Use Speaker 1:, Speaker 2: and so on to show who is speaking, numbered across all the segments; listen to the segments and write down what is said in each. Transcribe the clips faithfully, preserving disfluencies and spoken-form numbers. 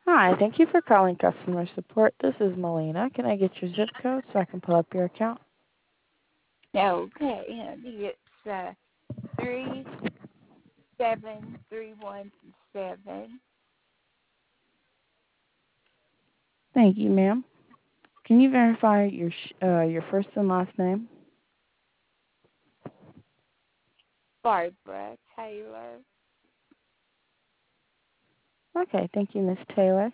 Speaker 1: Hi, thank you for calling customer support. This is Melina. Can I get your zip code so I can pull up your account?
Speaker 2: Okay, honey, it's uh, three seven three one seven.
Speaker 1: Thank you, ma'am. Can you verify your sh- uh, your first and last name?
Speaker 2: Barbara Taylor.
Speaker 1: Okay, thank you, Miss Taylor.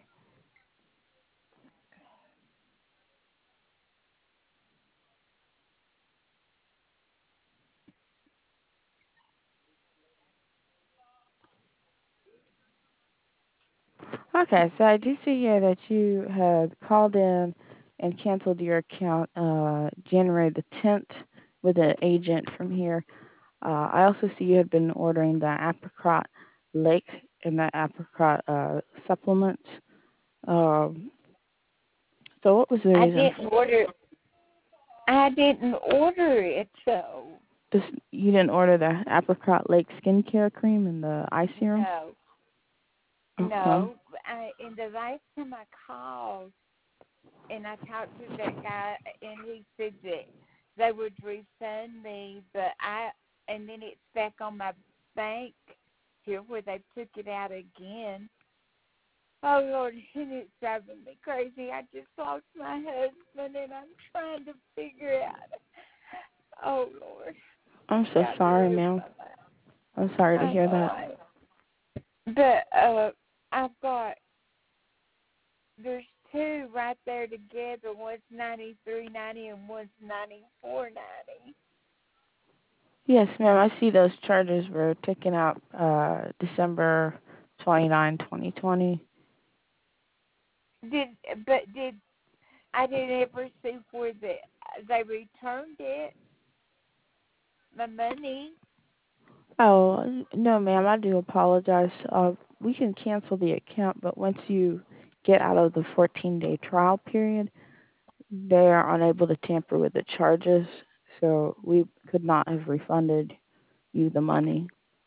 Speaker 1: Okay, so I do see here that you had called in and canceled your account uh, January the tenth with an agent from here. Uh, I also see you had been ordering the apricot lake and the apricot uh, supplements. Um, so what was the
Speaker 2: I
Speaker 1: reason
Speaker 2: didn't order. I didn't order it, so
Speaker 1: This, you didn't order the apricot lake skincare cream and the eye serum?
Speaker 2: no,
Speaker 1: Okay.
Speaker 2: no. I, and the last time I called and I talked to that guy, and he said that they would refund me, but I and then it's back on my bank here where they took it out again. Oh Lord, and it's driving me crazy. I just lost my husband, and I'm trying to figure out. Oh Lord,
Speaker 1: I'm so
Speaker 2: God
Speaker 1: sorry,
Speaker 2: deliver
Speaker 1: ma'am.
Speaker 2: my life.
Speaker 1: I'm sorry to
Speaker 2: I
Speaker 1: hear
Speaker 2: know
Speaker 1: that.
Speaker 2: I. But uh, I've got there's two right there together. One's ninety three ninety and one's ninety four ninety.
Speaker 1: Yes, ma'am. I see those charges were taken out uh, December twenty-ninth, twenty twenty.
Speaker 2: Did but did I didn't ever see where the they returned it, my money.
Speaker 1: Oh, no, ma'am. I do apologize. Uh, we can cancel the account, but once you get out of the fourteen-day trial period, they are unable to tamper with the charges, so we could not have refunded you the money.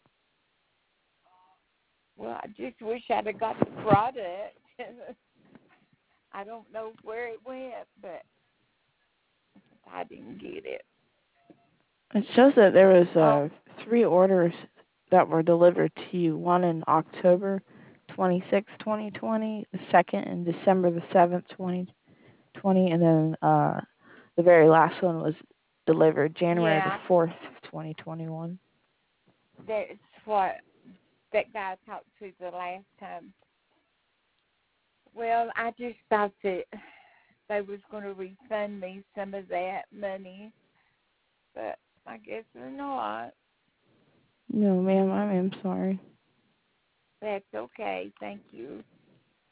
Speaker 2: Well, I just wish I'd have got the product. I don't know where it went, but I didn't get it.
Speaker 1: It shows that there was
Speaker 2: Oh,
Speaker 1: uh, three orders that were delivered to you. One in October twenty-sixth, twenty twenty, the second in December the seventh, twenty twenty, and then uh, the very last one was delivered January the
Speaker 2: yeah,
Speaker 1: fourth, twenty twenty-one.
Speaker 2: that's what that guy talked to the last time. Well, I just thought that they was going to refund me some of that money, but I guess they're not.
Speaker 1: No, ma'am, I am sorry.
Speaker 2: That's okay. Thank you.